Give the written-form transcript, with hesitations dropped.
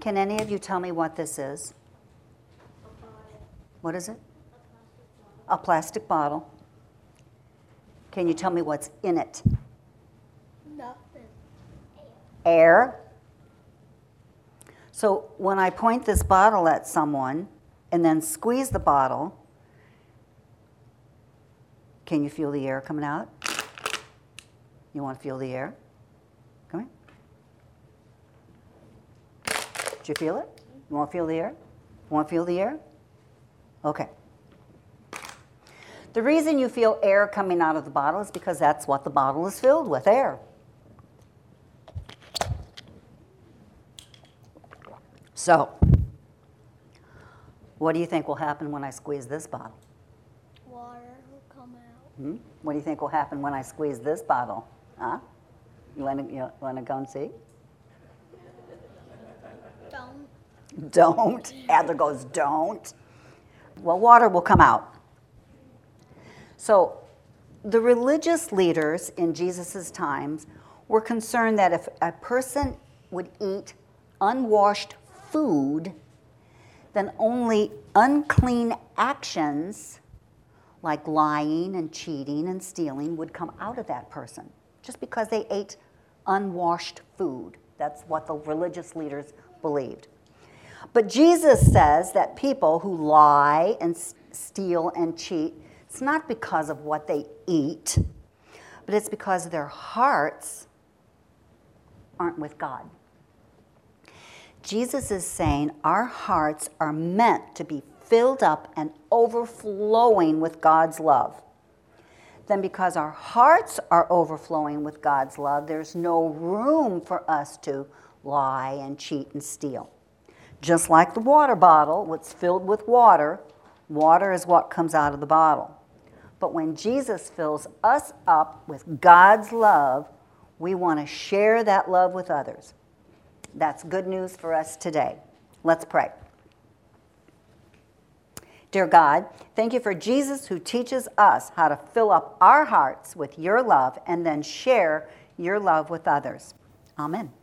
Can any of you tell me what this is? What is it? A plastic bottle. Can you tell me what's in it? Nothing. Air. So when I point this bottle at someone and then squeeze the bottle, can you feel the air coming out? You want to feel the air? Come here. Did you feel it? You want to feel the air? You want to feel the air? Okay. The reason you feel air coming out of the bottle is because that's what the bottle is filled with, air. So, what do you think will happen when I squeeze this bottle? Water will come out. What do you think will happen when I squeeze this bottle? Huh? You want to go and see? Don't. Adler goes, don't. Well, water will come out. So the religious leaders in Jesus' times were concerned that if a person would eat unwashed food, then only unclean actions like lying and cheating and stealing would come out of that person, just because they ate unwashed food. That's what the religious leaders believed. But Jesus says that people who lie and steal and cheat, it's not because of what they eat, but it's because their hearts aren't with God. Jesus is saying our hearts are meant to be filled up and overflowing with God's love. Then because our hearts are overflowing with God's love, there's no room for us to lie and cheat and steal. Just like the water bottle, what's filled with water, water is what comes out of the bottle. But when Jesus fills us up with God's love, we want to share that love with others. That's good news for us today. Let's pray. Dear God, thank you for Jesus who teaches us how to fill up our hearts with your love and then share your love with others. Amen.